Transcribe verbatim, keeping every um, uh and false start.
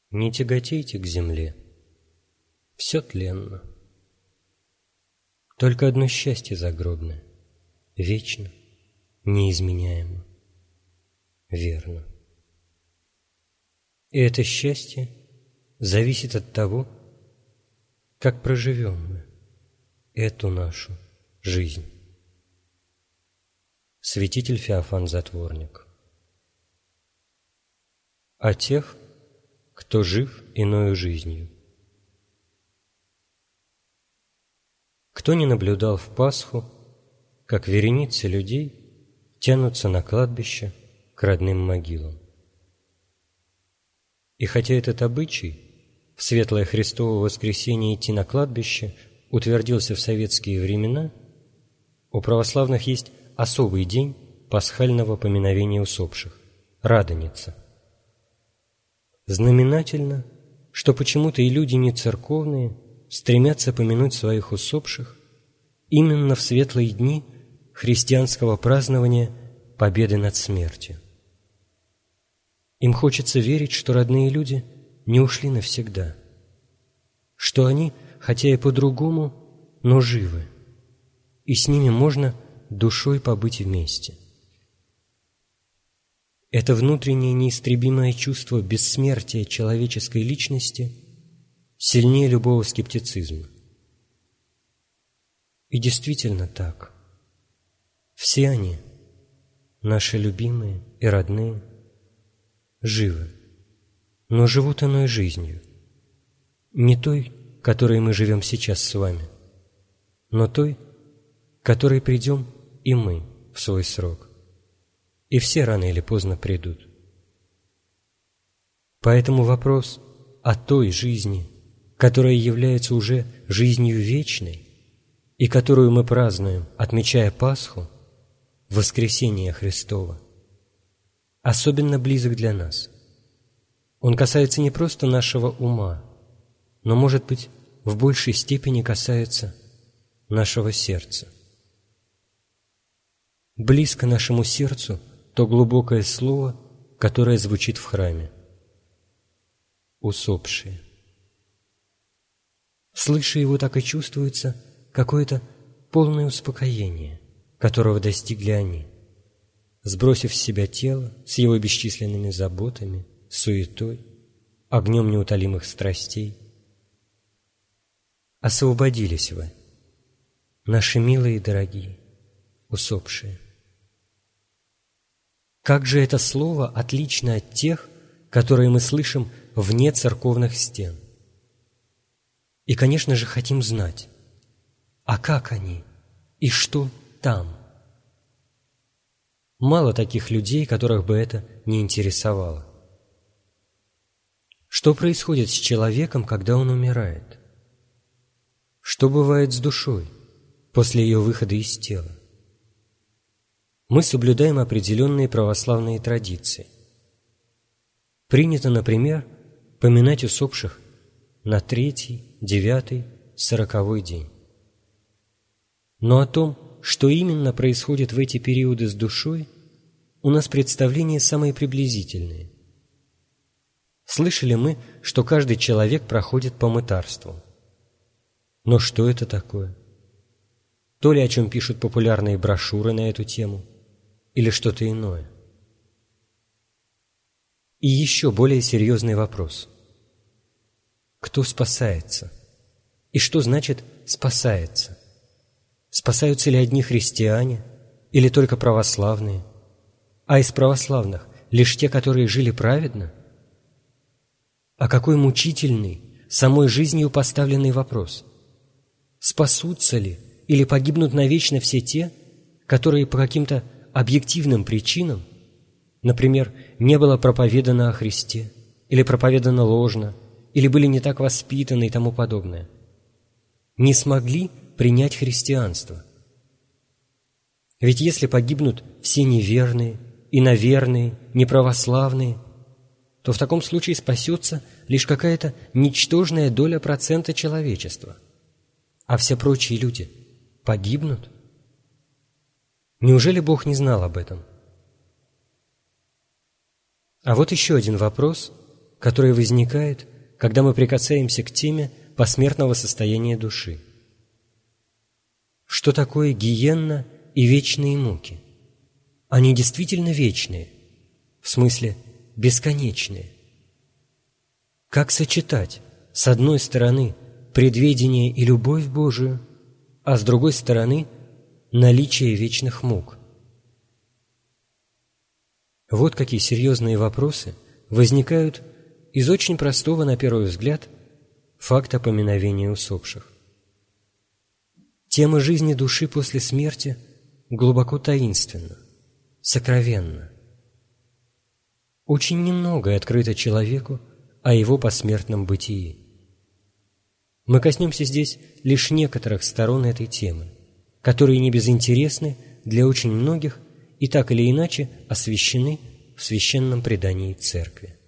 Не тяготейте к земле, все тленно. Только одно счастье загробное, вечно, неизменяемо, верно. И это счастье зависит от того, как проживем мы эту нашу жизнь. Святитель Феофан Затворник. О тех, кто жив иною жизнью. Кто не наблюдал в Пасху, как вереницы людей тянутся на кладбище к родным могилам? И хотя этот обычай в светлое Христово воскресенье идти на кладбище утвердился в советские времена, у православных есть особый день пасхального поминовения усопших – Радоница. Знаменательно, что почему-то и люди не церковные стремятся помянуть своих усопших именно в светлые дни христианского празднования победы над смертью. Им хочется верить, что родные люди не ушли навсегда, что они, хотя и по-другому, но живы, и с ними можно душой побыть вместе. Это внутреннее неистребимое чувство бессмертия человеческой личности сильнее любого скептицизма. И действительно так. Все они, наши любимые и родные, живы, но живут иной жизнью, не той, которой мы живем сейчас с вами, но той, которой придем и мы в свой срок. И все рано или поздно придут. Поэтому вопрос о той жизни, которая является уже жизнью вечной и которую мы празднуем, отмечая Пасху, воскресение Христово, особенно близок для нас. Он касается не просто нашего ума, но, может быть, в большей степени касается нашего сердца. Близко нашему сердцу то глубокое слово, которое звучит в храме. Усопшие. Слыша его, так и чувствуется какое-то полное успокоение, которого достигли они, сбросив с себя тело с его бесчисленными заботами, суетой, огнем неутолимых страстей. Освободились вы, наши милые и дорогие, усопшие. Как же это слово отлично от тех, которые мы слышим вне церковных стен? И, конечно же, хотим знать, а как они и что там? Мало таких людей, которых бы это не интересовало. Что происходит с человеком, когда он умирает? Что бывает с душой после ее выхода из тела? Мы соблюдаем определенные православные традиции. Принято, например, поминать усопших на третий, девятый, сороковой день. Но о том, что именно происходит в эти периоды с душой, у нас представления самые приблизительные. Слышали мы, что каждый человек проходит по мытарству. Но что это такое? То ли о чем пишут популярные брошюры на эту тему, или что-то иное. И еще более серьезный вопрос. Кто спасается? И что значит «спасается»? Спасаются ли одни христиане или только православные? А из православных лишь те, которые жили праведно? А какой мучительный, самой жизнью поставленный вопрос. Спасутся ли или погибнут навечно все те, которые по каким-то объективным причинам, например, не было проповедано о Христе, или проповедано ложно, или были не так воспитаны и тому подобное, не смогли принять христианство? Ведь если погибнут все неверные, иноверные, неправославные, то в таком случае спасется лишь какая-то ничтожная доля процента человечества, а все прочие люди погибнут? Неужели Бог не знал об этом? А вот еще один вопрос, которое возникает, когда мы прикасаемся к теме посмертного состояния души. Что такое гиенна и вечные муки? Они действительно вечные, в смысле бесконечные. Как сочетать, с одной стороны, предведение и любовь Божию, а с другой стороны, наличие вечных мук? Вот какие серьезные вопросы возникают из очень простого, на первый взгляд, факта поминовения усопших. Тема жизни души после смерти глубоко таинственна, сокровенна. Очень немногое открыто человеку о его посмертном бытии. Мы коснемся здесь лишь некоторых сторон этой темы, которые не безинтересны для очень многих и так или иначе освящены в священном предании Церкви.